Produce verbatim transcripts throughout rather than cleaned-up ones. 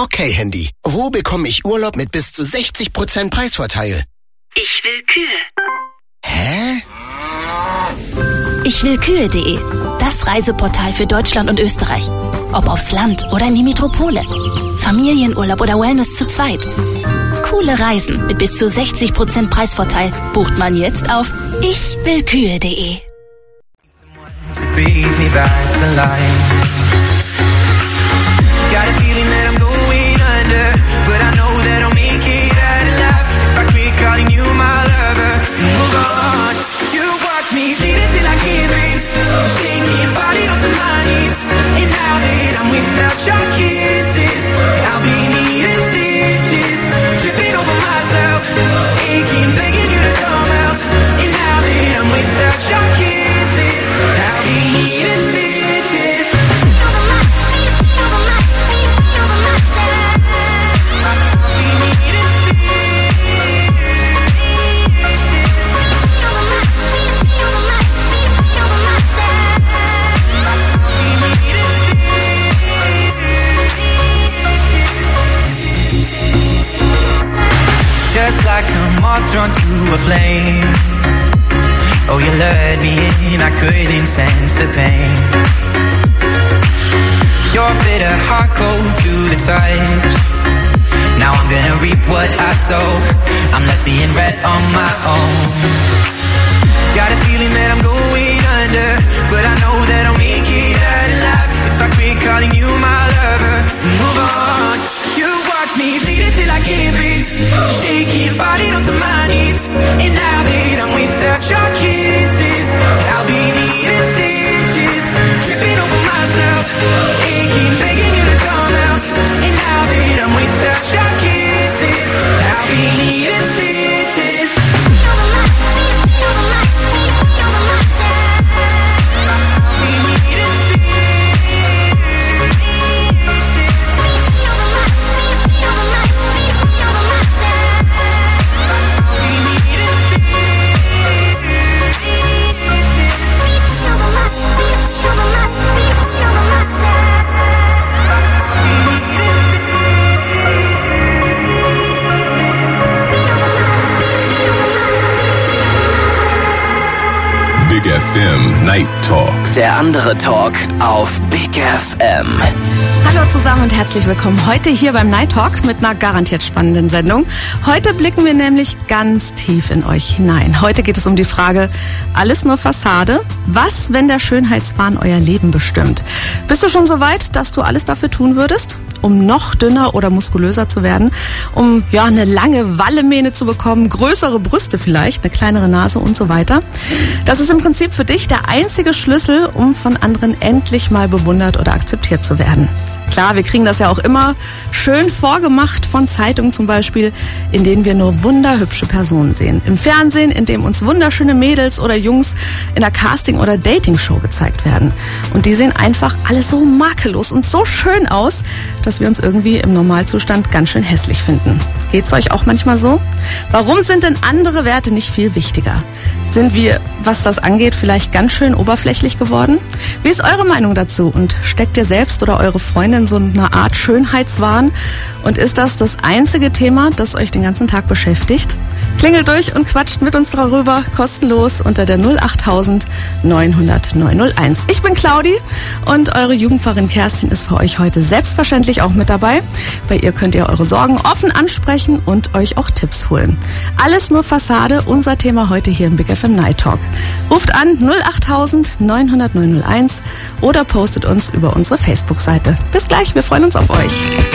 Okay, Handy. Wo bekomme ich Urlaub mit bis zu sechzig Prozent Preisvorteil? Ich will Kühe. Hä? Ich will Kühe punkt de. Das Reiseportal für Deutschland und Österreich. Ob aufs Land oder in die Metropole. Familienurlaub oder Wellness zu zweit. Coole Reisen mit bis zu sechzig Prozent Preisvorteil bucht man jetzt auf ich will Kühe punkt de. Got a feeling that I'm going under, but I know that I'll make it out alive if I quit calling you my lover and move on. You watch me bleed until I can't breathe, shaking, falling onto my knees. And now that I'm without your kisses, I'll be needing stitches, tripping over myself, aching, begging you to come out. And now that I'm without your kisses, I'll be needing stitches. Just like a moth drawn to a flame. Oh, you lured me in, I couldn't sense the pain. Your bitter heart cold to the touch. Now I'm gonna reap what I sow. I'm left seeing red on my own. Got a feeling that I'm going under, but I know that I'll make it out alive if I quit calling you my lover. Move on. You watch me bleed until I can't breathe, shaking, falling onto my knees. And now that I'm without your kisses, I'll be needing stitches, tripping over myself, aching, begging you to come out. And now that I'm without your kisses, I'll be needing stitches. Big F M Night Talk. Der andere Talk auf Big F M. Hallo zusammen und herzlich willkommen heute hier beim Night Talk mit einer garantiert spannenden Sendung. Heute blicken wir nämlich ganz tief in euch hinein. Heute geht es um die Frage, alles nur Fassade? Was, wenn der Schönheitswahn euer Leben bestimmt? Bist du schon so weit, dass du alles dafür tun würdest, um noch dünner oder muskulöser zu werden? Um ja eine lange Wallemähne zu bekommen, größere Brüste vielleicht, eine kleinere Nase und so weiter? Das ist im Prinzip für dich der einzige Schlüssel, um von anderen endlich mal bewundert oder akzeptiert zu werden. Klar, wir kriegen das ja auch immer schön vorgemacht von Zeitungen zum Beispiel, in denen wir nur wunderhübsche Personen sehen. Im Fernsehen, in dem uns wunderschöne Mädels oder Jungs in einer Casting- oder Dating-Show gezeigt werden. Und die sehen einfach alle so makellos und so schön aus, dass wir uns irgendwie im Normalzustand ganz schön hässlich finden. Geht's euch auch manchmal so? Warum sind denn andere Werte nicht viel wichtiger? Sind wir, was das angeht, vielleicht ganz schön oberflächlich geworden? Wie ist eure Meinung dazu? Und steckt ihr selbst oder eure Freundin so eine Art Schönheitswahn? Und ist das das einzige Thema, das euch den ganzen Tag beschäftigt? Klingelt durch und quatscht mit uns darüber, kostenlos unter der null achttausend neunhundert neunhunderteins. Ich bin Claudi und eure Jugendpfarrerin Kerstin ist für euch heute selbstverständlich auch mit dabei. Bei ihr könnt ihr eure Sorgen offen ansprechen und euch auch Tipps holen. Alles nur Fassade, unser Thema heute hier im Big F M Night Talk. Ruft an null achttausend neunhundert neunhunderteins oder postet uns über unsere Facebook-Seite. Bis gleich, wir freuen uns auf euch.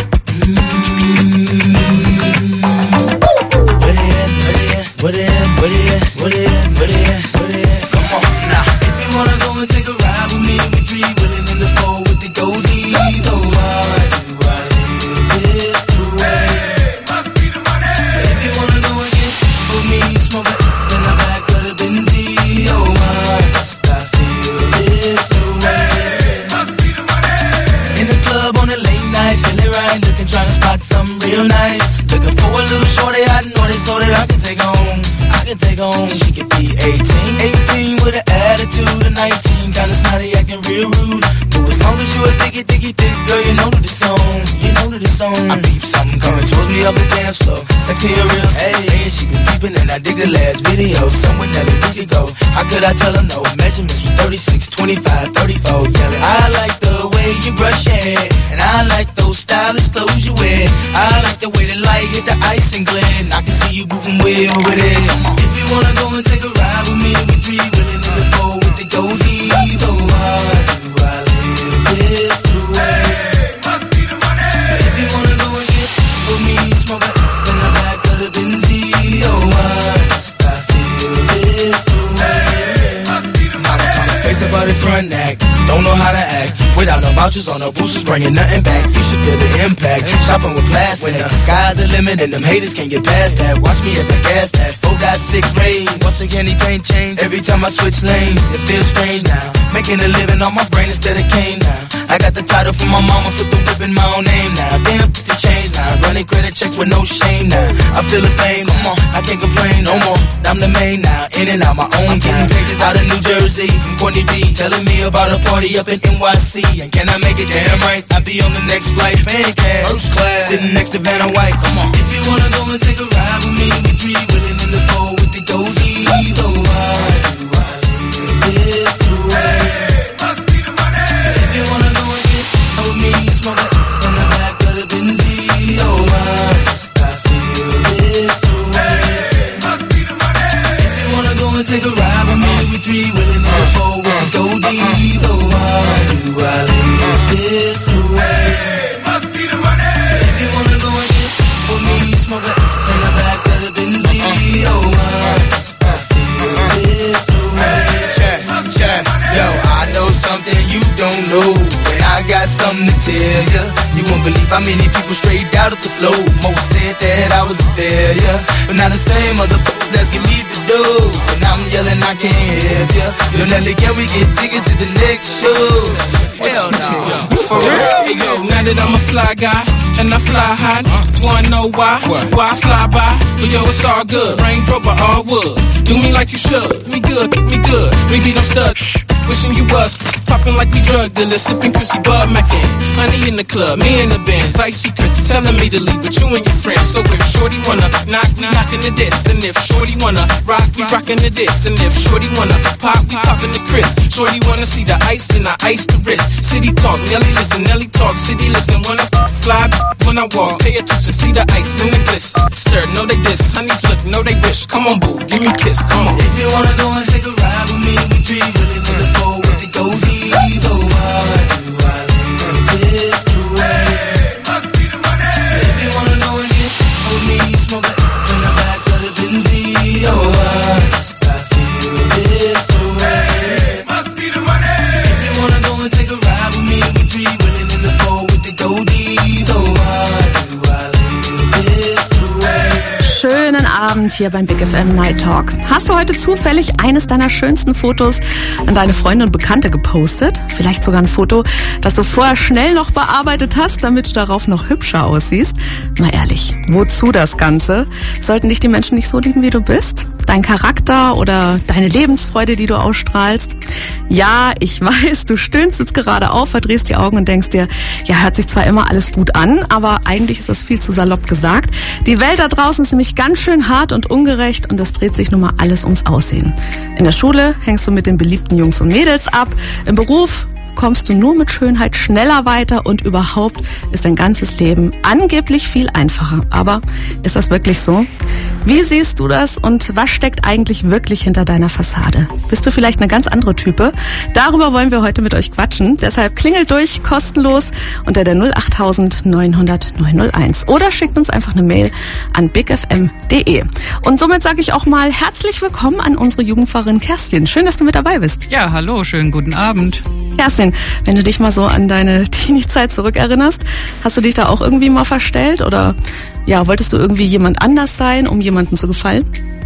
What it at, what it at, what it at, what it at, what it at. Come on now. If you wanna go and take a ride with me, we three willing in the four with the goatees. Oh, why do I live this way? Hey, must be the money. If you wanna go and get with me, smoke it in the back of the Benzie. Oh, why must I feel this way? Hey, must be the money. In the club on a late night, feeling right night, looking, trying to spot something real nice. Looking for a little shorty I know they so that I can take home. I can take home. She could be eighteen, eighteen with an attitude of nineteen, kinda snotty, acting real rude. But as long as you a thicky, thicky, thick girl, you know that it's on. You know that it's on. I peep something coming towards me up the dance floor. Sexy and real, hey, saying she been peeping and I dig the last video. Somewhere Nelly we could go. How could I tell her no? Measurements was thirty-six, twenty-five, thirty-four, yelling. I like the way you brush your hair, and I like those stylish clothes you wear. I like the way the light hit the ice and glint. I can see you moving way over there. If you wanna go and take a ride with me, we three willing in the four with the goldies. Oh, why do I live this way? Must be the money. If you wanna go and get with me, smoke it in the back of the Benzie. Oh, why must I feel this way? Must be the money. Face about the front act, don't know how to act. Without no vouchers on no boosters, bringing nothing back. You should feel the impact. Shopping with plastic. When the sky's the limit and them haters can't get past that. Watch me as I gas that. four point six range. Once again, anything change. Every time I switch lanes, it feels strange now. Making a living on my brain instead of cane now. I got the title from my mama, put the whip in my own name now. Damn, put the change now. Running credit checks with no shame now. I feel the fame, come on, I can't complain no more. I'm the main now, in and out my own time. Pages out of New Jersey from Courtney B, telling me about a party up in N Y C. And can I make it damn right? I'll be on the next flight, paying cash, first class, sitting next to Vanna White. Come on. If you wanna go and take a ride with me, we three willing in the four with the goldies. Oh, why do I live this way? Must be the money. If you wanna go and get with me, smoke it in the back of the Benzie. Oh, why must I feel this way? Must be the money. If you wanna go and take a ride with me, we three willing in the four with the goldies. Oh, why do I live this way? Must be the money. If you wanna go and get with me, smoke it in the back of the Benzie. Oh, why must I feel this way? Check, check. Yo, I know something you don't know, and I got something to tell ya. You won't believe how many people straight out of the flow. Most said that I was a failure, but now the same motherfuckers asking me to do, and I'm yelling I can't help ya. Yo, Nelly, can we get tickets to the next show? Hell no. For real? Hey, yo, now that I'm a fly guy and I fly high, wanna know why? Why I fly by? But yo, it's all good. Range Rover, all wood. Do me like you should. Me good, me good. Maybe don't stud. Wishing you was popping like we drug dealers, sipping Chrissy Bud Mackin. Honey in the club, me in the Benz, icy Chris telling me to leave with you and your friends. So if Shorty wanna knock, we knockin' the diss, and if Shorty wanna rock, we rockin' the diss, and if Shorty wanna pop, we poppin' the Chris. Shorty wanna see the ice, then I ice the wrist. City talk, Nelly listen, Nelly talk, city listen. When I fly, when I walk, pay attention, see the ice and the gliss. Stir, know they diss, honeys look, know they wish. Come on, boo, give me a kiss, come on. If you wanna go and take a ride with me, we three willing in the four with the goldies. Oh, why do I live this way? Must be the money. If you wanna go and get with me, smoke it in the back of the Benzie. Oh, why must I feel this way? Must be the money. If you wanna go and take a ride with me, we three willing in the four with the goldies. Oh, why do I live this way? Schönen Abend hier beim Big F M Night Talk. Hast du heute zufällig eines deiner schönsten Fotos an deine Freunde und Bekannte gepostet? Vielleicht sogar ein Foto, das du vorher schnell noch bearbeitet hast, damit du darauf noch hübscher aussiehst? Mal ehrlich, wozu das Ganze? Sollten dich die Menschen nicht so lieben, wie du bist? Dein Charakter oder deine Lebensfreude, die du ausstrahlst? Ja, ich weiß, du stöhnst jetzt gerade auf, verdrehst die Augen und denkst dir, ja, hört sich zwar immer alles gut an, aber eigentlich ist das viel zu salopp gesagt. Die Welt da draußen ist nämlich ganz schön hart und ungerecht und es dreht sich nun mal alles ums Aussehen. In der Schule hängst du mit den beliebten Jungs und Mädels ab, im Beruf kommst du nur mit Schönheit schneller weiter und überhaupt ist dein ganzes Leben angeblich viel einfacher. Aber ist das wirklich so? Wie siehst du das und was steckt eigentlich wirklich hinter deiner Fassade? Bist du vielleicht eine ganz andere Type? Darüber wollen wir heute mit euch quatschen. Deshalb klingelt durch, kostenlos unter der null acht neun null null neun null eins oder schickt uns einfach eine Mail an big f m punkt d e. Und somit sage ich auch mal herzlich willkommen an unsere Jugendpfarrerin Kerstin. Schön, dass du mit dabei bist. Ja, hallo, schönen guten Abend. Kerstin, wenn du dich mal so an deine Teenie-Zeit zurückerinnerst, hast du dich da auch irgendwie mal verstellt oder ja, wolltest du irgendwie jemand anders sein, um jemandem zu gefallen?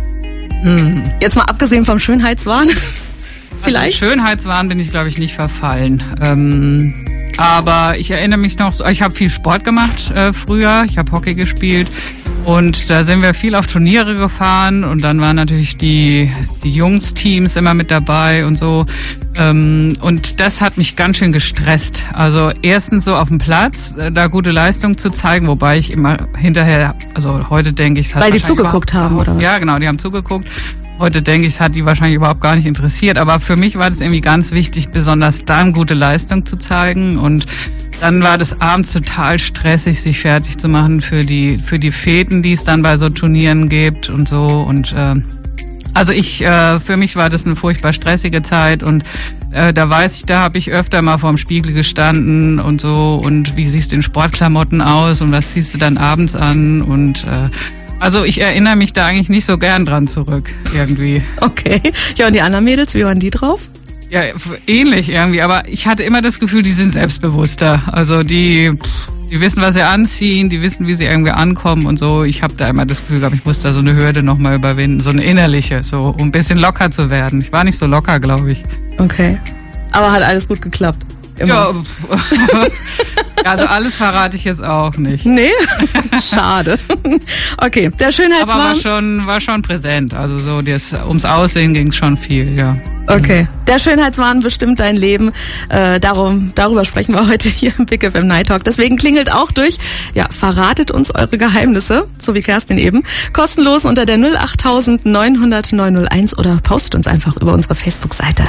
Hm. Jetzt mal abgesehen vom Schönheitswahn. Vielleicht? Also Schönheitswahn bin ich, glaube ich, nicht verfallen. Ähm, aber ich erinnere mich noch, ich habe viel Sport gemacht äh, früher, ich habe Hockey gespielt und da sind wir viel auf Turniere gefahren und dann waren natürlich die, die Jungsteams immer mit dabei und so. Ähm, und das hat mich ganz schön gestresst. Also erstens so auf dem Platz, äh, da gute Leistung zu zeigen, wobei ich immer hinterher, also heute denke ich... Weil die zugeguckt haben, oder was? Ja, genau, die haben zugeguckt. Heute denke ich, es hat die wahrscheinlich überhaupt gar nicht interessiert. Aber für mich war das irgendwie ganz wichtig, besonders dann gute Leistung zu zeigen. Und dann war das abends total stressig, sich fertig zu machen für die für die Feten, die es dann bei so Turnieren gibt und so. Und äh, also ich, äh, für mich war das eine furchtbar stressige Zeit. Und äh, da weiß ich, da habe ich öfter mal vorm Spiegel gestanden und so. Und wie siehst du in Sportklamotten aus und was ziehst du dann abends an? Und äh, also ich erinnere mich da eigentlich nicht so gern dran zurück, irgendwie. Okay. Ja, und die anderen Mädels, wie waren die drauf? Ja, ähnlich irgendwie, aber ich hatte immer das Gefühl, die sind selbstbewusster. Also die, die wissen, was sie anziehen, die wissen, wie sie irgendwie ankommen und so. Ich habe da immer das Gefühl gehabt, ich muss da so eine Hürde nochmal überwinden, so eine innerliche, so um ein bisschen locker zu werden. Ich war nicht so locker, glaube ich. Okay. Aber hat alles gut geklappt? Immer. Ja, also alles verrate ich jetzt auch nicht. Nee? Schade. Okay, der Schönheitswahn... Aber war schon, war schon präsent. Also so das, ums Aussehen ging es schon viel, ja. Okay, der Schönheitswahn bestimmt dein Leben. Äh, darum, darüber sprechen wir heute hier im Big F M Night Talk. Deswegen klingelt auch durch. Ja, verratet uns eure Geheimnisse, so wie Kerstin eben. Kostenlos unter der null acht neun null null neun null eins oder postet uns einfach über unsere Facebook-Seite.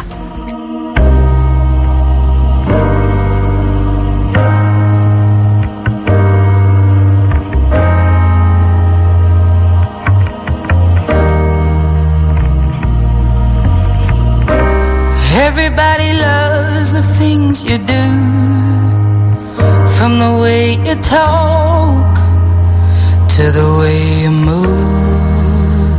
Everybody loves the things you do, from the way you talk to the way you move.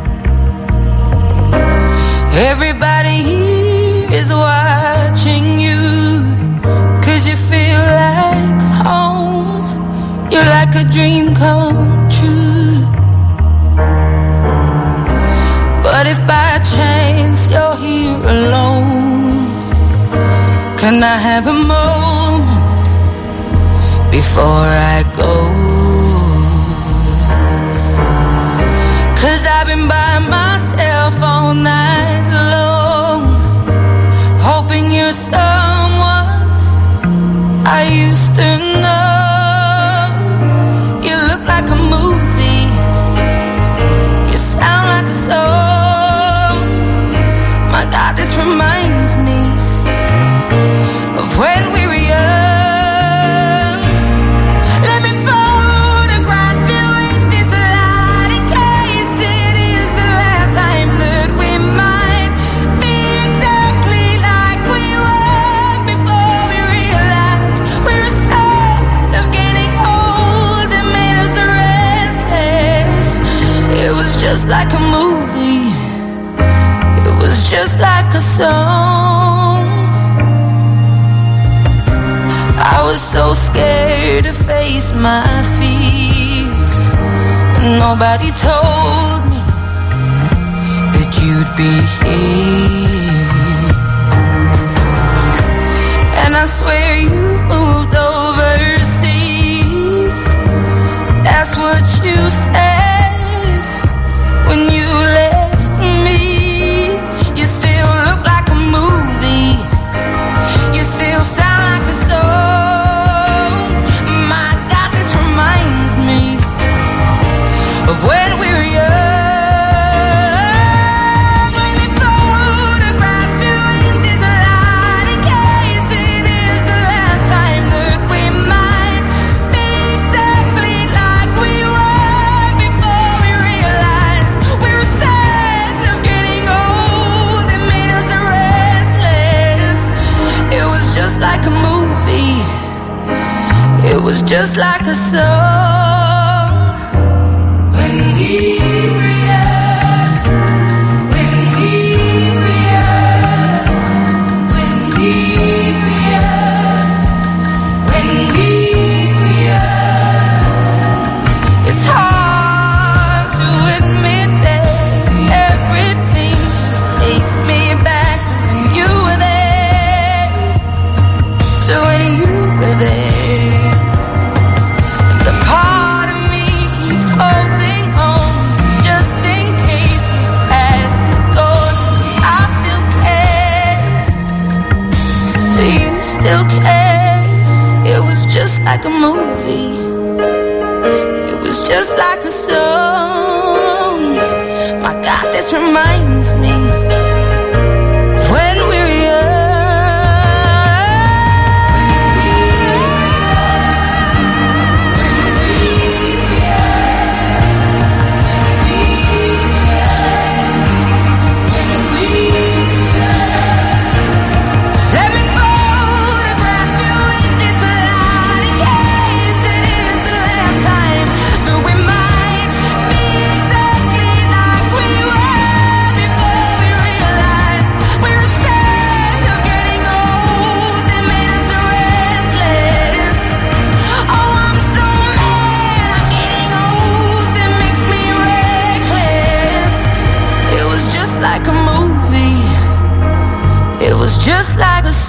Everybody here is watching you, 'cause you feel like home. You're like a dream come true. But if by chance you're here alone, can I have a moment before I go? 'Cause I've been by myself all night long, hoping you're someone I used to know. You look like a movie, you sound like a song. God, this reminds me of when we were young. Let me photograph you in this light, in case it is the last time that we might be exactly like we were before we realized we were scared of getting old and made us restless. It was just like a movie, just like a song. I was so scared to face my fears, and nobody told me that you'd be here. And I swear you moved overseas. That's what you said when you left. Of when we were young. Let me photograph you in this light, in case it is the last time that we might be exactly like we were before we realized we were sad of getting old and made us restless. It was just like a movie, it was just like a song. When we react, when we react, when we react, when we react, it's hard to admit that everything just takes me back to when you were there, to when you like a movie. It was just like a song. My God, this reminds me of when we were young. Let me photograph you in this light in case it is the last time that we might be exactly like we were before we realized we're a set of getting old that made us restless. Oh, I'm so mad I'm getting old that makes me reckless. It was just like a movie. It was just like a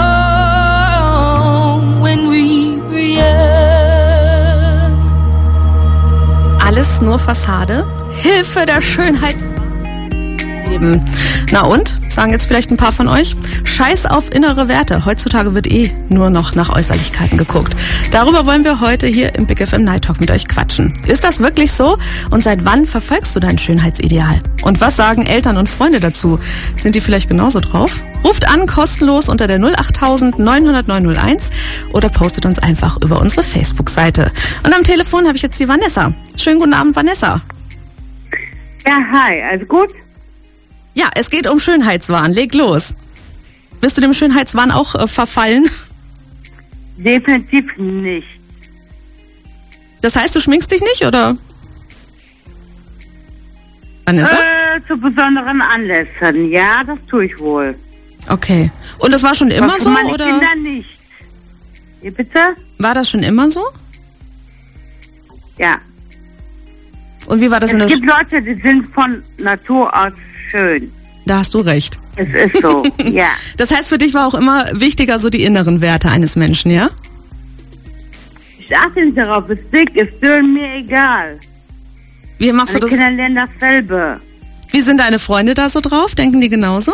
song when we were young. Alles nur Fassade? Hilfe der Schönheits... Eben. Na und? Sagen jetzt vielleicht ein paar von euch? Scheiß auf innere Werte. Heutzutage wird eh nur noch nach Äußerlichkeiten geguckt. Darüber wollen wir heute hier im Big F M Night Talk mit euch quatschen. Ist das wirklich so? Und seit wann verfolgst du dein Schönheitsideal? Und was sagen Eltern und Freunde dazu? Sind die vielleicht genauso drauf? Ruft an, kostenlos unter der null acht neun null null neun null eins oder postet uns einfach über unsere Facebook-Seite. Und am Telefon habe ich jetzt die Vanessa. Schönen guten Abend, Vanessa. Ja, hi, alles gut? Ja, es geht um Schönheitswahn. Leg los. Bist du dem Schönheitswahn auch äh, verfallen? Definitiv nicht. Das heißt, du schminkst dich nicht, oder? Vanessa? Äh, zu besonderen Anlässen, ja, das tue ich wohl. Okay. Und das war schon immer Aber für so, meine oder? Kinder nicht. Wie bitte? War das schon immer so? Ja. Und wie war das Es in der gibt Leute, die sind von Natur aus schön. Da hast du recht. Es ist so, ja. Das heißt, für dich war auch immer wichtiger so die inneren Werte eines Menschen, ja? Ich achte nicht darauf, ist dick, ist dünn, mir egal. Wie machst Meine du das? Kinder lernen dasselbe. Wie sind deine Freunde da so drauf? Denken die genauso?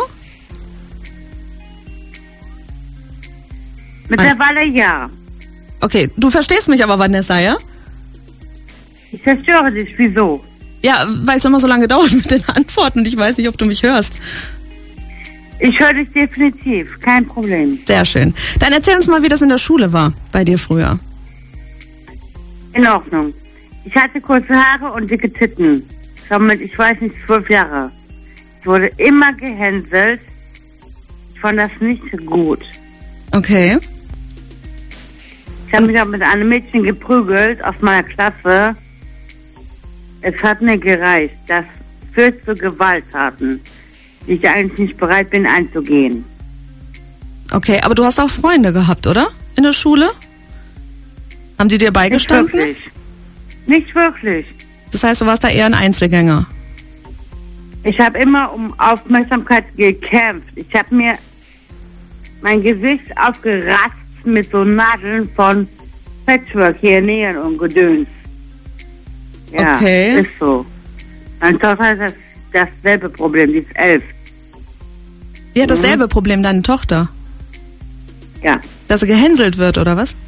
Mittlerweile ja. Okay, du verstehst mich aber, Vanessa, ja? Ich zerstöre dich, wieso? Ja, weil es immer so lange dauert mit den Antworten und ich weiß nicht, ob du mich hörst. Ich höre dich definitiv, kein Problem. Sehr schön. Dann erzähl uns mal, wie das in der Schule war, bei dir früher. In Ordnung. Ich hatte kurze Haare und dicke Titten. Schon mit, ich weiß nicht, zwölf Jahre. Ich wurde immer gehänselt. Ich fand das nicht so gut. Okay. Ich habe mich auch mit einem Mädchen geprügelt aus meiner Klasse. Es hat mir gereicht. Das führt zu Gewalttaten, die ich eigentlich nicht bereit bin einzugehen. Okay, aber du hast auch Freunde gehabt, oder? In der Schule? Haben die dir beigestanden? Nicht wirklich. Nicht wirklich. Das heißt, du warst da eher ein Einzelgänger. Ich habe immer um Aufmerksamkeit gekämpft. Ich habe mir mein Gesicht aufgeratzt mit so Nadeln von Patchwork hier nähen und Gedöns. Ja, Okay. ist so. Meine Tochter hat das, dasselbe Problem, die ist elf. Die hat dasselbe Problem, deine Tochter. Ja. Dass sie gehänselt wird, oder was?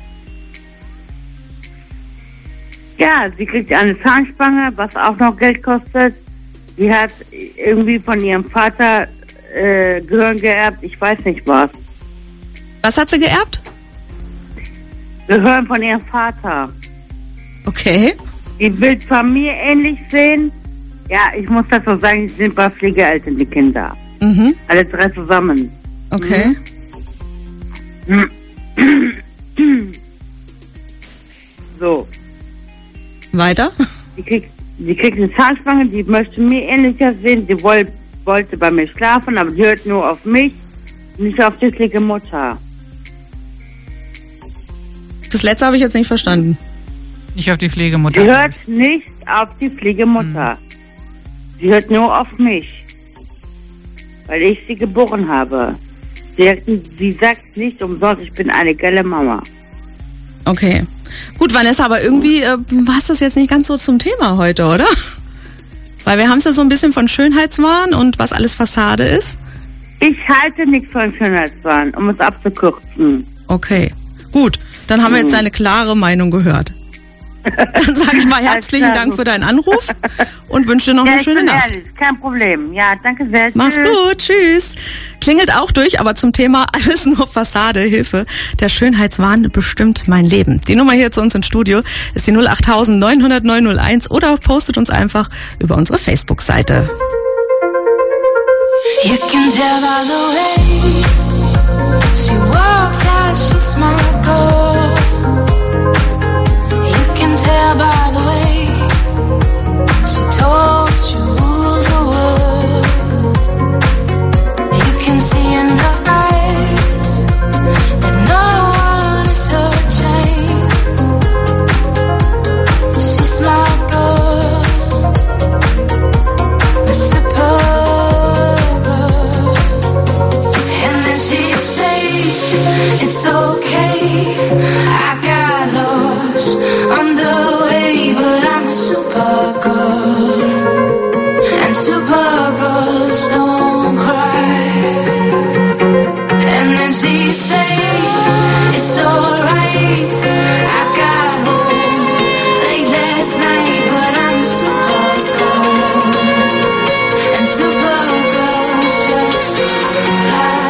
Ja, sie kriegt eine Zahnspange, was auch noch Geld kostet. Sie hat irgendwie von ihrem Vater äh, Gehirn geerbt, ich weiß nicht was. Was hat sie geerbt? Gehirn von ihrem Vater. Okay. Die will zwar mir ähnlich sehen, ja, ich muss das so sagen, die sind bei Pflegeeltern, die Kinder. Mhm. Alle drei zusammen. Okay. So. Weiter? Die kriegt, die kriegt eine Zahnspange, die möchte mir ähnlicher sehen. Die woll, wollte bei mir schlafen, aber die hört nur auf mich, nicht auf die dicke Mutter. Das letzte habe ich jetzt nicht verstanden. Nicht auf die Pflegemutter. Sie hört nicht auf die Pflegemutter. Sie hört nur auf mich, weil ich sie geboren habe. Sie, sie sagt nicht umsonst, ich bin eine geile Mama. Okay. Gut, Vanessa, aber irgendwie äh, passt das jetzt nicht ganz so zum Thema heute, oder? Weil wir haben es ja so ein bisschen von Schönheitswahn und was alles Fassade ist. Ich halte nichts von Schönheitswahn, um es abzukürzen. Okay. Gut. Dann haben wir jetzt deine klare Meinung gehört. Dann sage ich mal herzlichen Dank für deinen Anruf und wünsche dir noch ja, eine schöne ich bin Nacht. Ehrlich, kein Problem. Ja, danke sehr. Mach's Tschüss. gut, tschüss. Klingelt auch durch, aber zum Thema alles nur Fassade, Hilfe. Der Schönheitswahn bestimmt mein Leben. Die Nummer hier zu uns ins Studio ist die null acht neun null null neun null eins oder postet uns einfach über unsere Facebook-Seite. You can tell by the way she walks out, she's my girl. You can tell by the way she talks, she rules her words. You can see in her eyes that no one is her chain. She's my girl, a super. It's okay, I got lost on the way, but I'm a super girl, and super girls don't cry. And then she say, it's alright, I got home late last night, but I'm a super girl, and super girls just fly.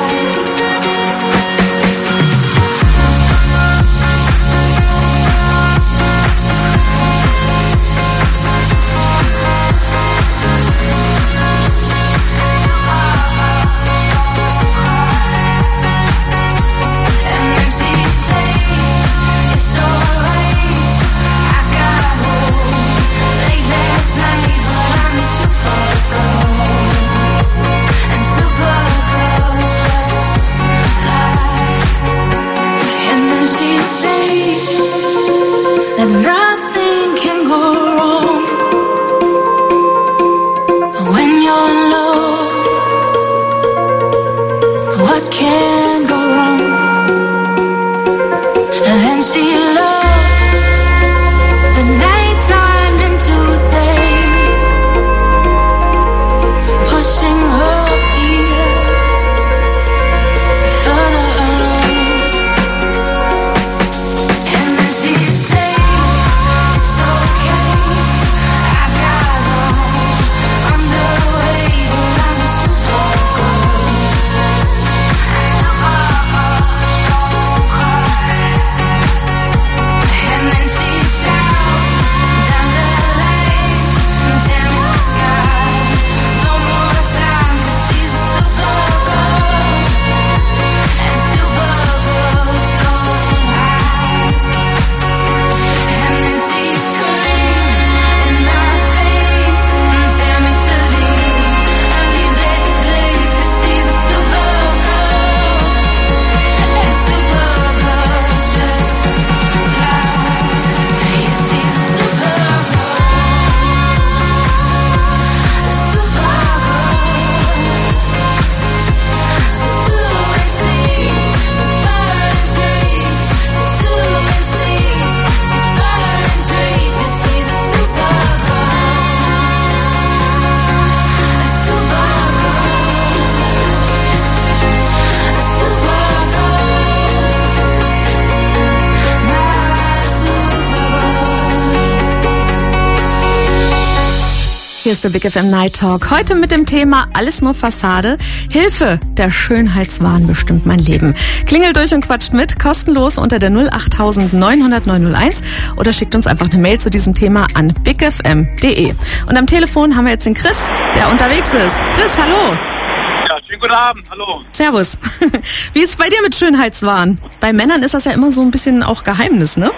Hier ist der Big F M Night Talk. Heute mit dem Thema Alles nur Fassade. Hilfe, der Schönheitswahn bestimmt mein Leben. Klingelt durch und quatscht mit, kostenlos unter der null acht neun null null neun null eins oder schickt uns einfach eine Mail zu diesem Thema an big f m punkt d e. Und am Telefon haben wir jetzt den Chris, der unterwegs ist. Chris, hallo. Ja, schönen guten Abend, hallo. Servus. Wie ist es bei dir mit Schönheitswahn? Bei Männern ist das ja immer so ein bisschen auch Geheimnis, ne?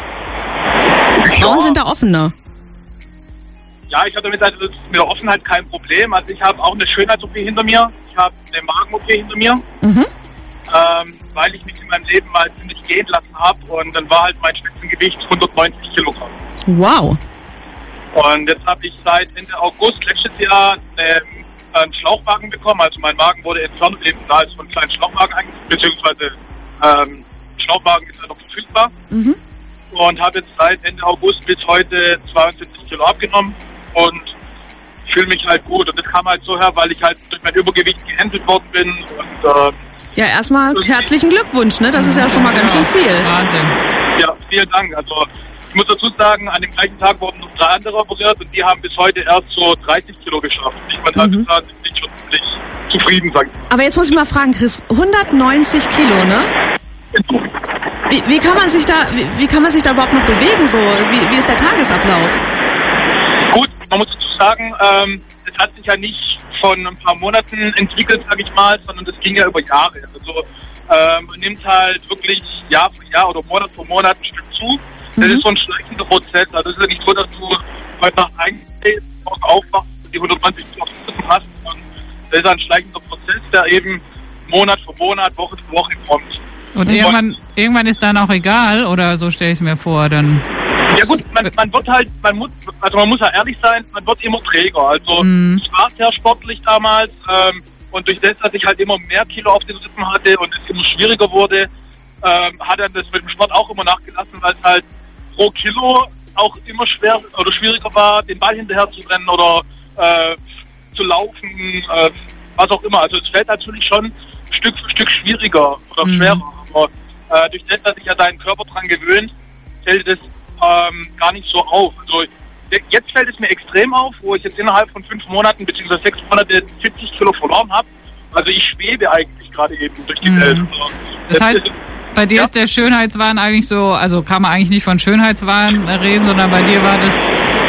Frauen Ja. sind da offener. Ja, ich habe damit also mit der Offenheit kein Problem. Also ich habe auch eine Schönheits-O P hinter mir. Ich habe eine Magen-O P hinter mir, Mhm. ähm, weil ich mich in meinem Leben mal ziemlich gehen lassen habe. Und dann war halt mein Spitzengewicht hundertneunzig Kilogramm. Wow. Und jetzt habe ich seit Ende August letztes Jahr eine, einen Schlauchwagen bekommen. Also mein Magen wurde entfernt und eben da ist so ein kleiner Schlauchwagen eingeführt, beziehungsweise ähm, Schlauchwagen ist ja noch verfügbar. Mhm. Und habe jetzt seit Ende August bis heute zweiundsiebzig Kilo abgenommen und fühle mich halt gut. Und das kam halt so her, weil ich halt durch mein Übergewicht gehänselt worden bin. Und, äh, Ja, erstmal herzlichen Glückwunsch, ne? Das ist ja schon mal ganz schön viel. Wahnsinn. ja, vielen Dank. Also ich muss dazu sagen, an dem gleichen Tag wurden noch drei andere operiert und die haben bis heute erst so dreißig Kilo geschafft. Ich bin halt Mhm. total nicht schon wirklich zufrieden, sag ich. Aber jetzt muss ich mal fragen, Chris, hundertneunzig Kilo, ne? Wie, wie kann man sich da, wie, wie kann man sich da überhaupt noch bewegen so? Wie, wie ist der Tagesablauf? Gut, man muss dazu sagen, ähm, es hat sich ja nicht von ein paar Monaten entwickelt, sag ich mal, sondern das ging ja über Jahre. Also ähm, man nimmt halt wirklich Jahr für Jahr oder Monat für Monat ein Stück zu. Das Mhm. ist so ein schleichender Prozess. Also es ist ja nicht so, dass du heute Nacht einstehst, morgen aufwachst, die hundertzwanzig Kilo hast. Und das ist ein schleichender Prozess, der eben Monat für Monat, Woche für Woche kommt. Und irgendwann, irgendwann ist dann auch egal, oder so stelle ich es mir vor, dann... Ja gut, man, man wird halt, man muss, also man muss ja ehrlich sein, man wird immer träger. Also Mhm. ich war sehr sportlich damals ähm, und durch das, dass ich halt immer mehr Kilo auf den Rippen hatte und es immer schwieriger wurde, ähm, hat dann das mit dem Sport auch immer nachgelassen, weil es halt pro Kilo auch immer schwer oder schwieriger war, den Ball hinterher zu rennen oder äh, zu laufen, äh, was auch immer. Also es fällt natürlich schon Stück für Stück schwieriger oder Mhm. schwerer. Aber äh, durch das, dass sich ja dein Körper dran gewöhnt, fällt es ähm, gar nicht so auf. Also jetzt fällt es mir extrem auf, wo ich jetzt innerhalb von fünf Monaten bzw. sechs Monate vierzig Kilo verloren habe. Also ich schwebe eigentlich gerade eben durch die Mhm. Welt. Also, Das heißt, ist, bei dir Ja. ist der Schönheitswahn eigentlich so, also kann man eigentlich nicht von Schönheitswahn reden, sondern bei dir war das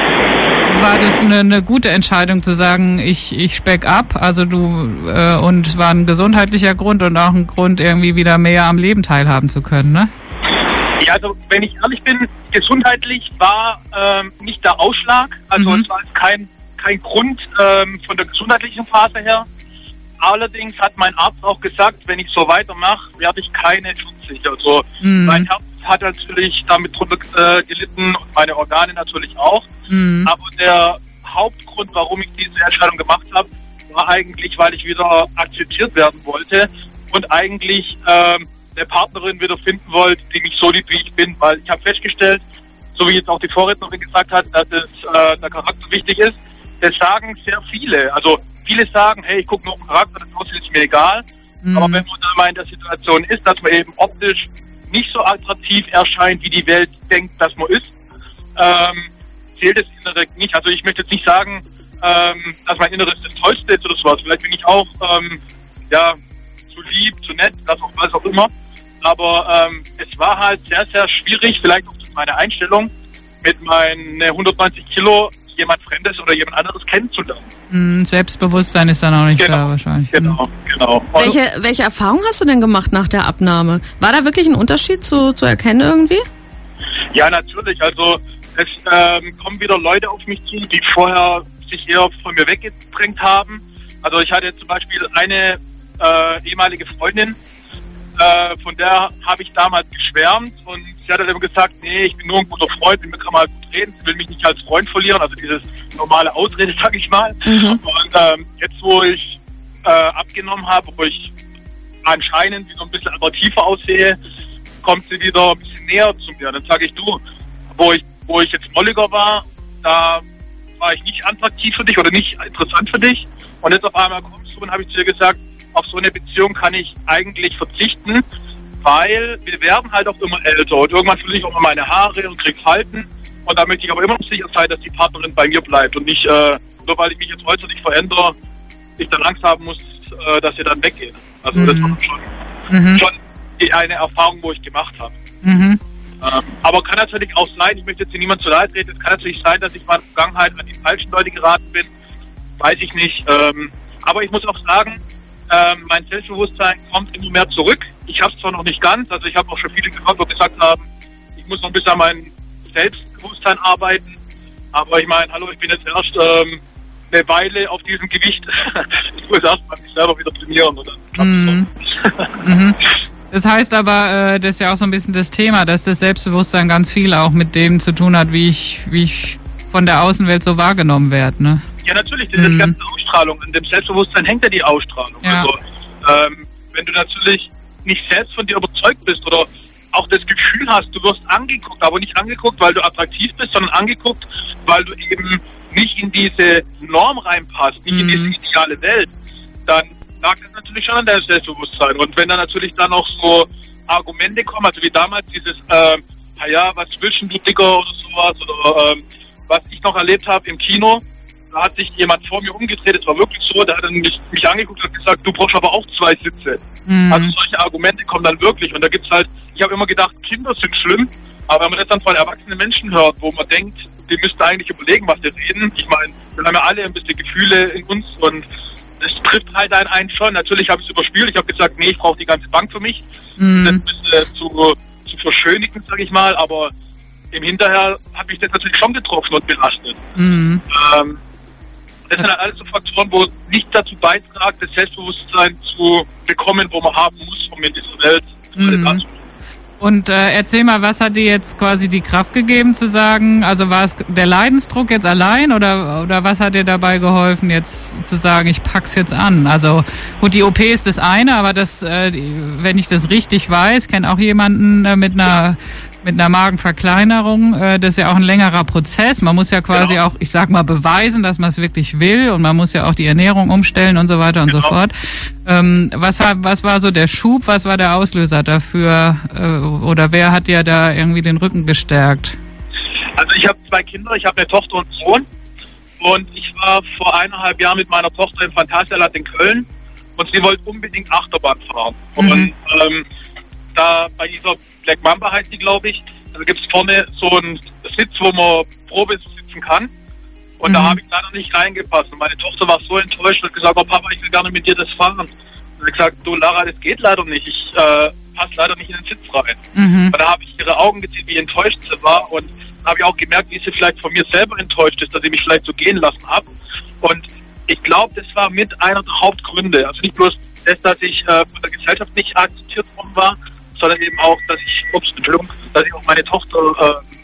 war das eine, eine gute Entscheidung zu sagen, ich, ich speck ab, also du äh, und war ein gesundheitlicher Grund und auch ein Grund, irgendwie wieder mehr am Leben teilhaben zu können, ne? ja, also wenn ich ehrlich bin, gesundheitlich war ähm, nicht der Ausschlag. Also Mhm. es war jetzt kein, kein Grund ähm, von der gesundheitlichen Phase her. Allerdings hat mein Arzt auch gesagt, wenn ich so weitermache, werde ich keine vierzig. Also Mhm. mein Herz hat natürlich damit drunter äh, gelitten und meine Organe natürlich auch. Mhm. Aber der Hauptgrund, warum ich diese Entscheidung gemacht habe, war eigentlich, weil ich wieder akzeptiert werden wollte und eigentlich ähm, eine Partnerin wieder finden wollte, die mich so liebt, wie ich bin. Weil ich habe festgestellt, so wie jetzt auch die Vorrednerin gesagt hat, dass es, äh, der Charakter wichtig ist. Das sagen sehr viele. Also viele sagen, hey, ich gucke nur auf den Charakter, das aussieht ist mir egal. Mhm. Aber wenn man da mal in der Situation ist, dass man eben optisch nicht so attraktiv erscheint, wie die Welt denkt, dass man ist, ähm, zählt es indirekt nicht. Also ich möchte jetzt nicht sagen, ähm, dass mein Inneres das Tollste ist oder sowas. Vielleicht bin ich auch ähm, ja, zu lieb, zu nett, das auch was auch immer. Aber ähm, es war halt sehr, sehr schwierig, vielleicht auch durch meine Einstellung, mit meinen hundertneunzig Kilo jemand Fremdes oder jemand anderes kennenzulernen. Mhm, Selbstbewusstsein ist dann auch nicht Genau. da wahrscheinlich. Genau, genau. Und Welche, welche Erfahrung hast du denn gemacht nach der Abnahme? War da wirklich ein Unterschied zu, zu erkennen irgendwie? Ja, natürlich. Also es ähm, kommen wieder Leute auf mich zu, die vorher sich eher von mir weggedrängt haben. Also ich hatte zum Beispiel eine äh, ehemalige Freundin, äh, von der habe ich damals geschwärmt und sie hat dann immer gesagt, nee, ich bin nur ein guter Freund, mit mir kann man halt gut reden, sie will mich nicht als Freund verlieren, also dieses normale Ausrede, sag ich mal. Mhm. Und ähm, jetzt, wo ich äh, abgenommen habe, wo ich anscheinend wieder ein bisschen attraktiver aussehe, kommt sie wieder ein bisschen näher zu mir. Dann sage ich, du, wo ich, wo ich jetzt molliger war, da war ich nicht attraktiv für dich oder nicht interessant für dich. Und jetzt auf einmal kommst du und habe ich zu ihr gesagt, auf so eine Beziehung kann ich eigentlich verzichten, weil wir werden halt auch immer älter und irgendwann verliere ich auch mal meine Haare und krieg Falten. Und da möchte ich aber immer noch sicher sein, dass die Partnerin bei mir bleibt und nicht, äh, nur weil ich mich jetzt äußerlich verändere, ich dann Angst haben muss, äh, dass sie dann weggeht. Also Mhm. das war schon, Mhm. schon die eine Erfahrung, wo ich gemacht habe. Mhm. Ähm, aber kann natürlich auch sein, ich möchte jetzt hier niemand zu nahe treten, es kann natürlich sein, dass ich in meiner Vergangenheit an die falschen Leute geraten bin, weiß ich nicht. Ähm, aber ich muss auch sagen, ähm, mein Selbstbewusstsein kommt immer mehr zurück. Ich habe es zwar noch nicht ganz, also ich habe auch schon viele gehört, die gesagt haben, ich muss noch ein bisschen an meinem Selbstbewusstsein arbeiten, aber ich meine, hallo, ich bin jetzt erst ähm, eine Weile auf diesem Gewicht. Ich muss erst mal mich selber wieder trainieren und dann klappt Mhm. es Mhm. Das heißt aber, äh, das ist ja auch so ein bisschen das Thema, dass das Selbstbewusstsein ganz viel auch mit dem zu tun hat, wie ich, wie ich von der Außenwelt so wahrgenommen werde, ne? Ja, natürlich, diese Mhm. ganze Ausstrahlung. An dem Selbstbewusstsein hängt ja die Ausstrahlung. Ja. Also, ähm, wenn du natürlich nicht selbst von dir überzeugt bist oder auch das Gefühl hast, du wirst angeguckt, aber nicht angeguckt, weil du attraktiv bist, sondern angeguckt, weil du eben nicht in diese Norm reinpasst, nicht in Mhm. diese ideale Welt, dann lag das natürlich schon an deinem Selbstbewusstsein. Und wenn dann natürlich dann auch so Argumente kommen, also wie damals dieses, äh, naja, was willst denn du, Dicker oder sowas. Oder ähm, was ich noch erlebt habe im Kino, da hat sich jemand vor mir umgedreht, es war wirklich so, der hat dann mich, mich angeguckt und hat gesagt, du brauchst aber auch zwei Sitze. Mhm. Also solche Argumente kommen dann wirklich. Und da gibt's halt, ich habe immer gedacht, Kinder sind schlimm, aber wenn man das dann von erwachsenen Menschen hört, wo man denkt, die müssten eigentlich überlegen, was sie reden. Ich meine, wir haben ja alle ein bisschen Gefühle in uns und das trifft halt einen, einen schon. Natürlich habe ich es überspielt. Ich habe gesagt, nee, ich brauche die ganze Bank für mich. Mhm. Das ein bisschen zu, zu verschönigen, sage ich mal. Aber im Hinterher hat mich das natürlich schon getroffen und belastet. Mhm. Ähm, das sind halt alles so Faktoren, wo nicht dazu beitragen, das Selbstbewusstsein zu bekommen, wo man haben muss, um in dieser Welt mhm. alles Und äh, erzähl mal, was hat dir jetzt quasi die Kraft gegeben zu sagen, also war es der Leidensdruck jetzt allein oder oder was hat dir dabei geholfen jetzt zu sagen, ich pack's jetzt an? Also gut, die O P ist das eine, aber das, äh, wenn ich das richtig weiß, kenne auch jemanden äh, mit einer mit einer Magenverkleinerung, äh, das ist ja auch ein längerer Prozess. Man muss ja quasi genau. auch, ich sag mal, beweisen, dass man es wirklich will und man muss ja auch die Ernährung umstellen und so weiter und genau. so fort. Ähm, was, war, was war so der Schub, was war der Auslöser dafür äh, oder wer hat dir da irgendwie den Rücken gestärkt? Also ich habe zwei Kinder, ich habe eine Tochter und einen Sohn und ich war vor eineinhalb Jahren mit meiner Tochter im Phantasialand in Köln und sie wollte unbedingt Achterbahn fahren. Mhm. Und ähm, da bei dieser Black Mamba heißt die, glaube ich. Da gibt es vorne so einen Sitz, wo man Probe sitzen kann. Und mhm. da habe ich leider nicht reingepasst. Und meine Tochter war so enttäuscht und hat gesagt, oh Papa, ich will gerne mit dir das fahren. Und ich habe gesagt, du Lara, das geht leider nicht. Ich äh, passe leider nicht in den Sitz rein. Mhm. Und da habe ich ihre Augen gesehen, wie enttäuscht sie war. Und da habe ich auch gemerkt, wie sie vielleicht von mir selber enttäuscht ist, dass ich mich vielleicht so gehen lassen habe. Und ich glaube, das war mit einer der Hauptgründe. Also nicht bloß das, dass ich äh, von der Gesellschaft nicht akzeptiert worden war, sondern eben auch, dass ich, ups, Entschuldigung, dass ich auch meine Tochter äh,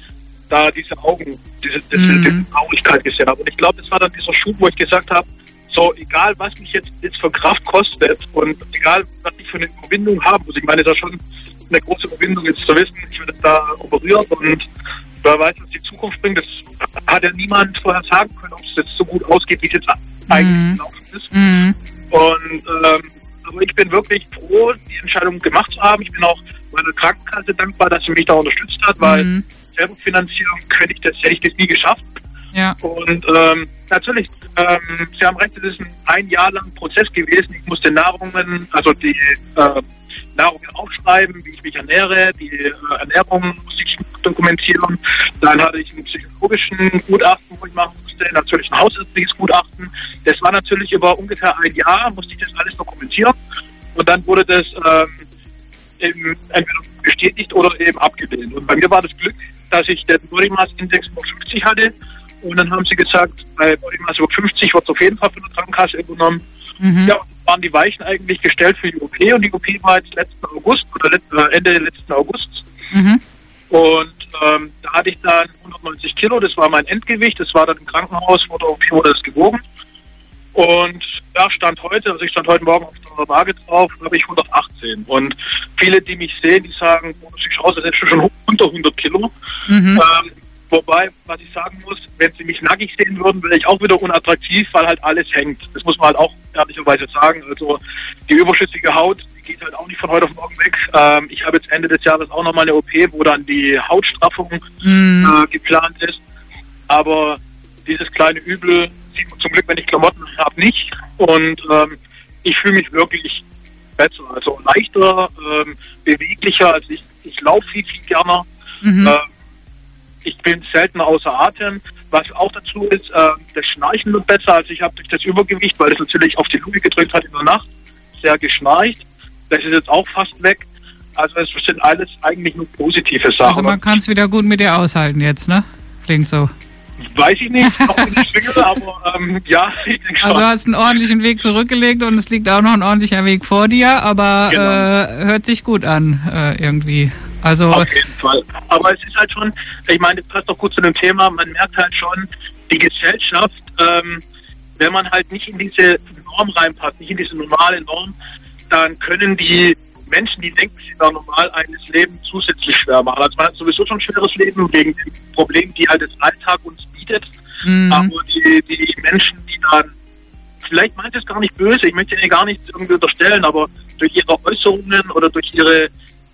da diese Augen, diese, diese, mhm. diese Traurigkeit gesehen habe. Und ich glaube, das war dann dieser Schub, wo ich gesagt habe, so, egal was mich jetzt, jetzt für Kraft kostet und egal was ich für eine Überwindung haben muss, ich meine, das ist ja schon eine große Überwindung jetzt zu wissen, ich werde da operiert und wer weiß, was die Zukunft bringt, das hat ja niemand vorher sagen können, ob es jetzt so gut ausgeht, wie es jetzt mhm. eigentlich gelaufen ist. Mhm. Und ähm, aber ich bin wirklich froh, die Entscheidung gemacht zu haben. Ich bin auch meiner Krankenkasse dankbar, dass sie mich da unterstützt hat, weil mhm. selber finanzieren könnte ich das, hätte ich das nie geschafft. Ja. Und ähm, natürlich, ähm, Sie haben recht, es ist ein, ein Jahr lang Prozess gewesen. Ich musste Nahrungen, also die äh, Nahrungen aufschreiben, wie ich mich ernähre, die äh, Ernährung musste ich dokumentieren. Dann hatte ich einen psychologischen Gutachten, wo ich machen musste, natürlich ein hausärztliches Gutachten. Das war natürlich über ungefähr ein Jahr, musste ich das alles dokumentieren. Und dann wurde das ähm, eben entweder bestätigt oder eben abgelehnt. Und bei mir war das Glück, dass ich den Body Mass Index über fünfzig hatte. Und dann haben sie gesagt, bei Body Mass über fünfzig wird es auf jeden Fall von der Krankenkasse übernommen. Mhm. Ja, waren die Weichen eigentlich gestellt für die O P und die O P war jetzt letzten August oder let, Ende letzten August. Mhm. Und ähm, da hatte ich dann hundertneunzig Kilo, das war mein Endgewicht, das war dann im Krankenhaus, vor der O P wurde das gewogen. Und da stand heute, also ich stand heute Morgen auf der Waage drauf, habe ich hundertachtzehn. Und viele, die mich sehen, die sagen, oh, du siehst aus, als hättest du schon unter hundert Kilo. Mhm. Ähm, wobei, was ich sagen muss, wenn sie mich nackig sehen würden, wäre ich auch wieder unattraktiv, weil halt alles hängt. Das muss man halt auch ehrlicherweise sagen. Also die überschüssige Haut, die geht halt auch nicht von heute auf morgen weg. Ähm, ich habe jetzt Ende des Jahres auch nochmal eine O P, wo dann die Hautstraffung mhm. äh, geplant ist. Aber dieses kleine Übel sieht man zum Glück, wenn ich Klamotten habe, nicht. Und ähm, ich fühle mich wirklich besser, also leichter, ähm, beweglicher. Also ich, ich laufe viel, viel gerne. Mhm. Ähm, ich bin seltener außer Atem. Was auch dazu ist, äh, das Schnarchen wird besser. Also ich habe durch das Übergewicht, weil es natürlich auf die Lunge gedrückt hat in der Nacht, sehr geschnarcht. Das ist jetzt auch fast weg. Also es sind alles eigentlich nur positive Sachen. Also man kann es wieder gut mit dir aushalten jetzt, ne? Klingt so. Weiß ich nicht, noch nicht schwingere, aber ähm, ja, ich denke schon. Also du hast einen ordentlichen Weg zurückgelegt und es liegt auch noch ein ordentlicher Weg vor dir, aber genau. äh, hört sich gut an äh, irgendwie. Also auf jeden Fall. Aber es ist halt schon, ich meine, das passt doch gut zu dem Thema, man merkt halt schon, die Gesellschaft, ähm, wenn man halt nicht in diese Norm reinpasst, nicht in diese normale Norm, dann können die Menschen, die denken, sie da normal eines Leben zusätzlich schwer machen. Also man hat sowieso schon ein schweres Leben wegen den Problemen, die halt das Alltag uns bietet. Mhm. Aber die, die Menschen, die dann, vielleicht meint es gar nicht böse, ich möchte ihnen gar nichts irgendwie unterstellen, aber durch ihre Äußerungen oder durch ihre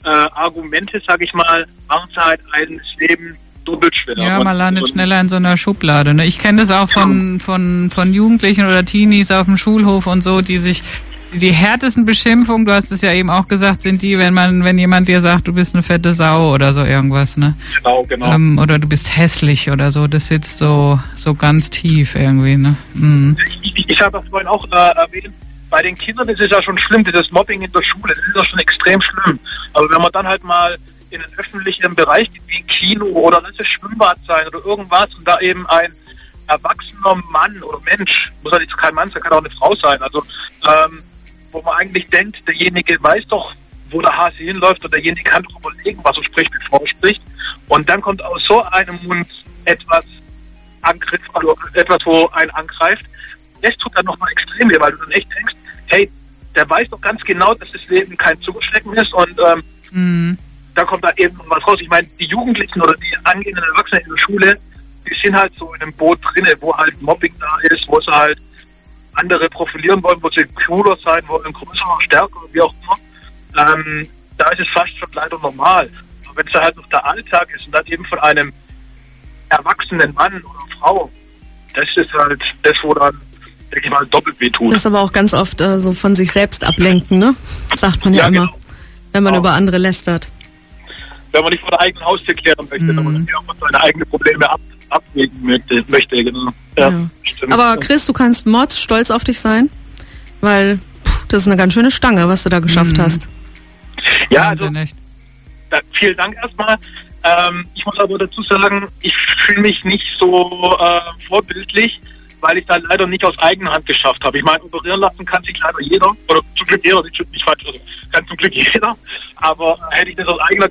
äh, Argumente, sag ich mal, machen es halt ein Leben doppelt schwer. Ja, man landet und, schneller in so einer Schublade. Ne? Ich kenne das auch von, von, von Jugendlichen oder Teenies auf dem Schulhof und so, die sich, die härtesten Beschimpfungen, du hast es ja eben auch gesagt, sind die, wenn man, wenn jemand dir sagt, du bist eine fette Sau oder so irgendwas, ne? Genau, genau. Ähm, oder du bist hässlich oder so, das sitzt so, so ganz tief irgendwie, ne? Mhm. Ich, ich, ich habe das vorhin auch äh, erwähnt, bei den Kindern ist es ja schon schlimm, dieses Mobbing in der Schule, das ist ja schon extrem schlimm. Aber wenn man dann halt mal in einen öffentlichen Bereich geht, wie ein Kino oder lass es Schwimmbad sein oder irgendwas und da eben ein erwachsener Mann oder Mensch, muss halt jetzt kein Mann sein, kann auch eine Frau sein, also ähm, wo man eigentlich denkt, derjenige weiß doch, wo der Hase hinläuft und derjenige kann doch überlegen, was er spricht, bevor er spricht. Und dann kommt aus so einem Mund etwas Angriff, also etwas, wo einen angreift. Das tut dann nochmal extrem weh, weil du dann echt denkst, hey, der weiß doch ganz genau, dass das Leben kein Zugeschlecken ist und ähm, Mhm. da kommt da eben noch was raus. Ich meine, die Jugendlichen oder die angehenden Erwachsenen in der Schule, die sind halt so in einem Boot drinne, wo halt Mobbing da ist, wo sie halt andere profilieren wollen, wo sie cooler sein wollen, größer, stärker, wie auch immer. Ähm, da ist es fast schon leider normal. Aber wenn es halt noch der Alltag ist und dann eben von einem erwachsenen Mann oder Frau, das ist halt das, wo dann, denke ich mal, doppelt wehtut. Das ist aber auch ganz oft äh, so von sich selbst ablenken, ne? Sagt man ja, Ja, immer, genau. wenn man Genau. über andere lästert. Wenn man nicht vor der eigenen Haustür klären möchte, wenn man ja auch seine eigenen Probleme ab, abwägen möchte, möchte genau. Ja, Ja. stimmt. Aber Chris, du kannst mordsstolz auf dich sein, weil pff, das ist eine ganz schöne Stange, was du da geschafft Mhm. hast. ja, also Wahnsinn, echt. da, vielen Dank erstmal. Ähm, ich muss aber dazu sagen, ich fühle mich nicht so äh, vorbildlich, weil ich da leider nicht aus eigener Hand geschafft habe. Ich meine, operieren lassen kann sich leider jeder, oder zum Glück jeder, das stimmt nicht falsch, also kann zum Glück jeder, aber hätte ich das aus eigener